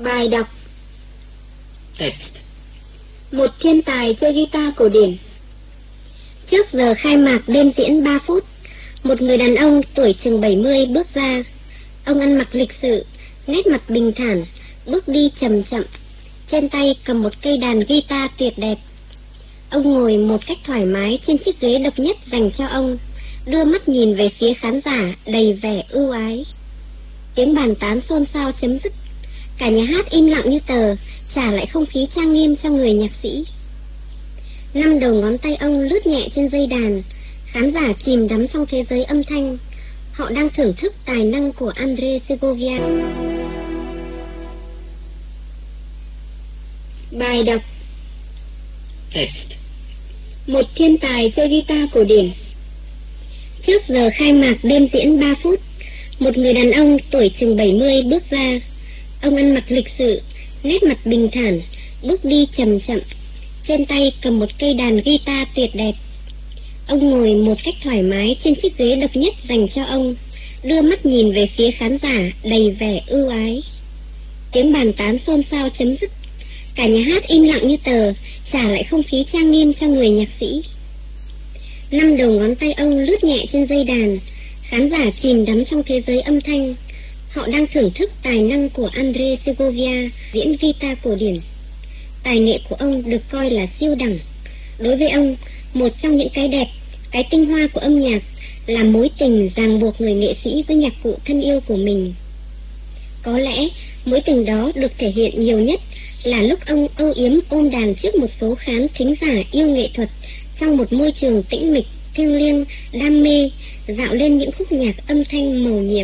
Bài đọc. Text. Một thiên tài chơi guitar cổ điển. Trước giờ khai mạc đêm diễn 3 phút, một người đàn ông tuổi chừng 70 bước ra. Ông ăn mặc lịch sự, nét mặt bình thản, bước đi chậm chậm, trên tay cầm một cây đàn guitar tuyệt đẹp. Ông ngồi một cách thoải mái trên chiếc ghế độc nhất dành cho ông, đưa mắt nhìn về phía khán giả đầy vẻ ưu ái. Tiếng bàn tán xôn xao chấm dứt, cả nhà hát im lặng như tờ, trả lại không khí trang nghiêm cho người nhạc sĩ. 5 đầu ngón tay ông lướt nhẹ trên dây đàn, khán giả chìm đắm trong thế giới âm thanh. Họ đang thưởng thức tài năng của André Segovia. Bài đọc. Text. Một thiên tài chơi guitar cổ điển. Trước giờ khai mạc đêm diễn 3 phút, một người đàn ông tuổi chừng 70 bước ra. Ông ăn mặc lịch sự, nét mặt bình thản, bước đi chậm chậm, trên tay cầm một cây đàn guitar tuyệt đẹp. Ông ngồi một cách thoải mái trên chiếc ghế độc nhất dành cho ông, đưa mắt nhìn về phía khán giả đầy vẻ ưu ái. Tiếng bàn tán xôn xao chấm dứt, cả nhà hát im lặng như tờ, trả lại không khí trang nghiêm cho người nhạc sĩ. 5 đầu ngón tay ông lướt nhẹ trên dây đàn, khán giả chìm đắm trong thế giới âm thanh. Họ đang thưởng thức tài năng của André Segovia diễn guitar cổ điển. Tài nghệ của ông được coi là siêu đẳng. Đối với ông, một trong những cái đẹp, cái tinh hoa của âm nhạc là mối tình ràng buộc người nghệ sĩ với nhạc cụ thân yêu của mình. Có lẽ mối tình đó được thể hiện nhiều nhất là lúc ông âu yếm ôm đàn trước một số khán thính giả yêu nghệ thuật trong một môi trường tĩnh mịch, thiêng liêng, đam mê, dạo lên những khúc nhạc âm thanh mầu nhiệm.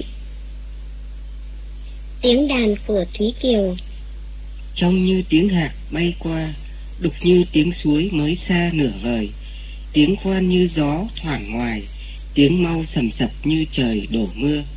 Tiếng đàn của Thúy Kiều. Trong như tiếng hạc bay qua, đục như tiếng suối mới xa nửa vời, tiếng khoan như gió thoảng ngoài, tiếng mau sầm sập như trời đổ mưa.